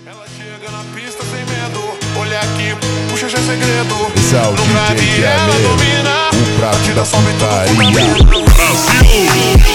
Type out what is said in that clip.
Ela chega na pista sem medo, olha aqui, puxa já é segredo. Esse é o No DJ grave que é ela mesmo, domina, o prato batida da sobe tudo putaria. com Brasil.